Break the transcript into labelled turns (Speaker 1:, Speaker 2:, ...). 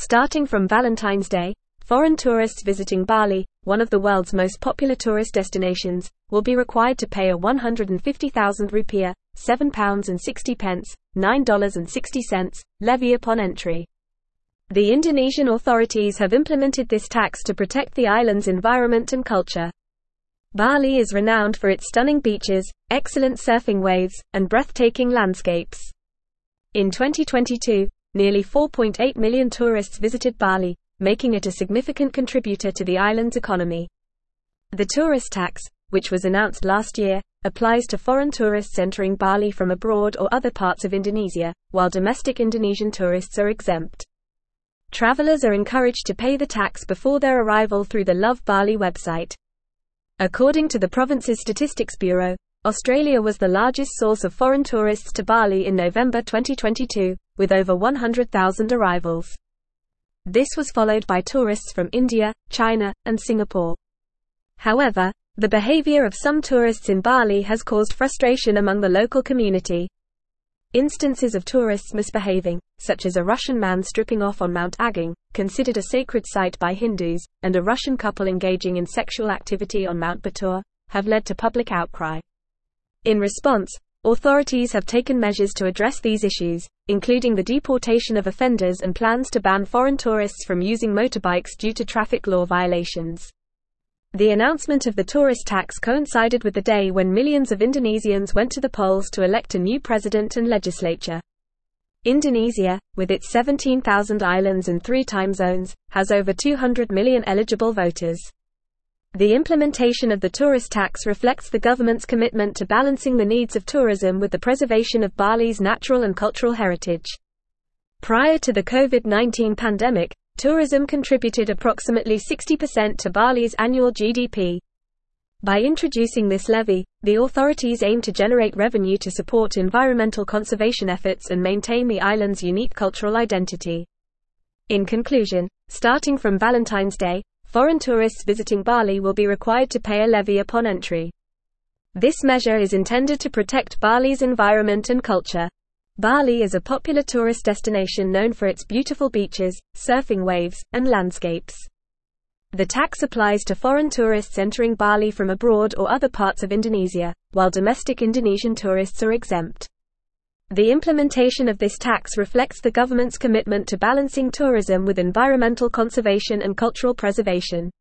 Speaker 1: Starting from Valentine's Day, foreign tourists visiting Bali, one of the world's most popular tourist destinations, will be required to pay a 150,000 rupiah, £7.60, $9.60, levy upon entry. The Indonesian authorities have implemented this tax to protect the island's environment and culture. Bali is renowned for its stunning beaches, excellent surfing waves, and breathtaking landscapes. In 2022, nearly 4.8 million tourists visited Bali, making it a significant contributor to the island's economy. The tourist tax, which was announced last year, applies to foreign tourists entering Bali from abroad or other parts of Indonesia, while domestic Indonesian tourists are exempt. Travelers are encouraged to pay the tax before their arrival through the Love Bali website. According to the province's Statistics Bureau, Australia was the largest source of foreign tourists to Bali in November 2022, with over 100,000 arrivals. This was followed by tourists from India, China, and Singapore. However, the behavior of some tourists in Bali has caused frustration among the local community. Instances of tourists misbehaving, such as a Russian man stripping off on Mount Agung, considered a sacred site by Hindus, and a Russian couple engaging in sexual activity on Mount Batur, have led to public outcry. In response, authorities have taken measures to address these issues, including the deportation of offenders and plans to ban foreign tourists from using motorbikes due to traffic law violations. The announcement of the tourist tax coincided with the day when millions of Indonesians went to the polls to elect a new president and legislature. Indonesia, with its 17,000 islands and 3 time zones, has over 200 million eligible voters. The implementation of the tourist tax reflects the government's commitment to balancing the needs of tourism with the preservation of Bali's natural and cultural heritage. Prior to the COVID-19 pandemic, tourism contributed approximately 60% to Bali's annual GDP. By introducing this levy, the authorities aim to generate revenue to support environmental conservation efforts and maintain the island's unique cultural identity. In conclusion, starting from Valentine's Day, foreign tourists visiting Bali will be required to pay a levy upon entry. This measure is intended to protect Bali's environment and culture. Bali is a popular tourist destination known for its beautiful beaches, surfing waves, and landscapes. The tax applies to foreign tourists entering Bali from abroad or other parts of Indonesia, while domestic Indonesian tourists are exempt. The implementation of this tax reflects the government's commitment to balancing tourism with environmental conservation and cultural preservation.